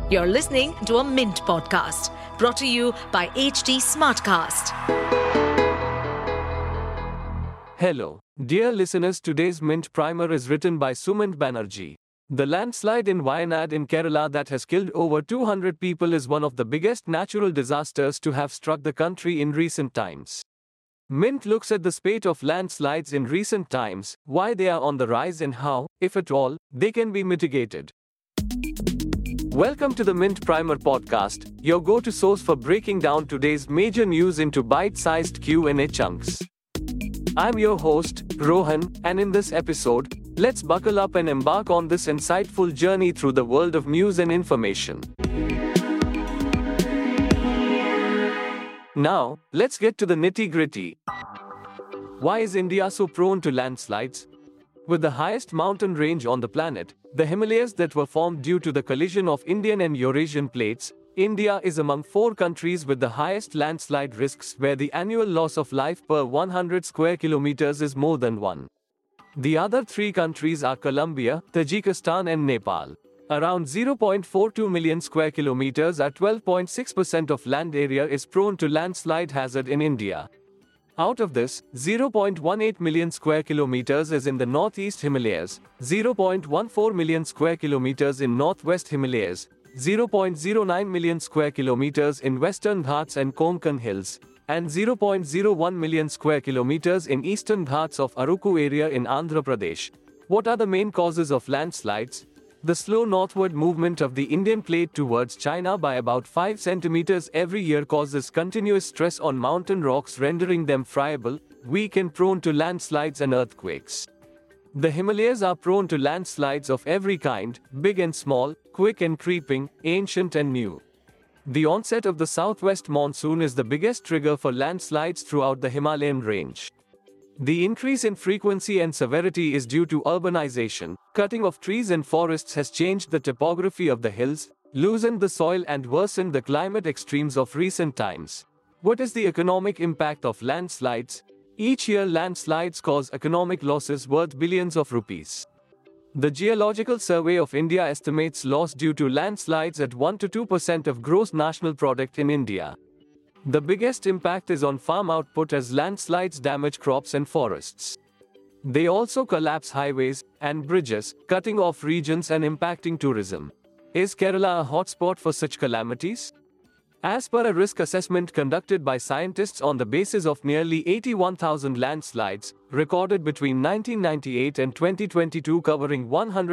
You're listening to a Mint podcast brought to you by HT Smartcast. Hello, dear listeners. Today's Mint Primer is written by Sumant Banerjee. The landslide in Wayanad in Kerala that has killed over 200 people is one of the biggest natural disasters to have struck the country in recent times. Mint looks at the spate of landslides in recent times, why they are on the rise and how, if at all, they can be mitigated. Welcome to the Mint Primer podcast, your go-to source for breaking down today's major news into bite-sized Q&A chunks. I'm your host, Rohan, and in this episode, let's buckle up and embark on this insightful journey through the world of news and information. Now, let's get to the nitty-gritty. Why is India so prone to landslides? With the highest mountain range on the planet, the Himalayas that were formed due to the collision of Indian and Eurasian plates, India is among 4 countries with the highest landslide risks where the annual loss of life per 100 square kilometers is more than 1. The other 3 countries are Colombia, Tajikistan and Nepal. Around 0.42 million square kilometers at 12.6% of land area is prone to landslide hazard in India. Out of this, 0.18 million square kilometers is in the Northeast Himalayas, 0.14 million square kilometers in Northwest Himalayas, 0.09 million square kilometers in Western Ghats and Konkan Hills, and 0.01 million square kilometers in Eastern Ghats of Arukku area in Andhra Pradesh. What are the main causes of landslides? The slow northward movement of the Indian plate towards China by about 5 centimeters every year causes continuous stress on mountain rocks, rendering them friable, weak and prone to landslides and earthquakes. The Himalayas are prone to landslides of every kind, big and small, quick and creeping, ancient and new. The onset of the southwest monsoon is the biggest trigger for landslides throughout the Himalayan range. The increase in frequency and severity is due to urbanization. Cutting of trees and forests has changed the topography of the hills, loosened the soil and worsened the climate extremes of recent times. What is the economic impact of landslides? Each year landslides cause economic losses worth billions of rupees. The Geological Survey of India estimates loss due to landslides at 1 to 2% of gross national product in India. The biggest impact is on farm output as landslides damage crops and forests. They also collapse highways and bridges, cutting off regions and impacting tourism. Is Kerala a hotspot for such calamities? As per a risk assessment conducted by scientists on the basis of nearly 81,000 landslides, recorded between 1998 and 2022 covering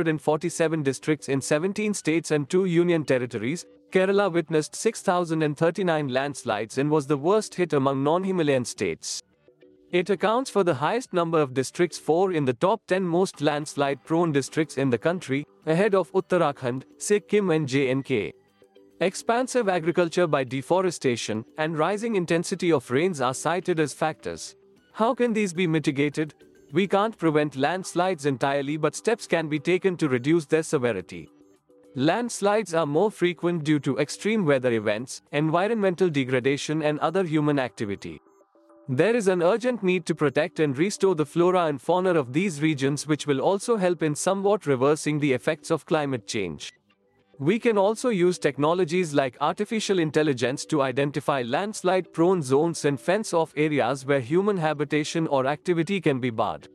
147 districts in 17 states and 2 union territories, Kerala witnessed 6,039 landslides and was the worst hit among non-Himalayan states. It accounts for the highest number of districts, 4 in the top 10 most landslide-prone districts in the country, ahead of Uttarakhand, Sikkim and J&K. Expansive agriculture by deforestation and rising intensity of rains are cited as factors. How can these be mitigated? We can't prevent landslides entirely, but steps can be taken to reduce their severity. Landslides are more frequent due to extreme weather events, environmental degradation and other human activity. There is an urgent need to protect and restore the flora and fauna of these regions, which will also help in somewhat reversing the effects of climate change. We can also use technologies like artificial intelligence to identify landslide-prone zones and fence off areas where human habitation or activity can be barred.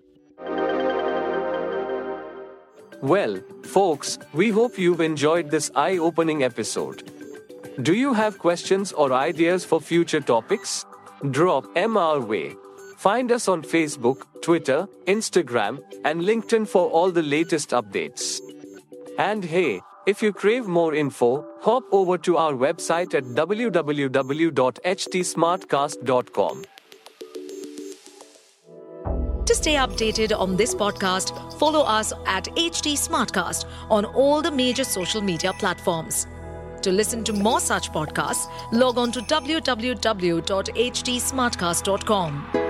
Well, folks, we hope you've enjoyed this eye-opening episode. Do you have questions or ideas for future topics? Drop them our way. Find us on Facebook, Twitter, Instagram, and LinkedIn for all the latest updates. And hey, if you crave more info, hop over to our website at www.htsmartcast.com. To stay updated on this podcast, follow us at HT Smartcast on all the major social media platforms. To listen to more such podcasts, log on to www.htsmartcast.com.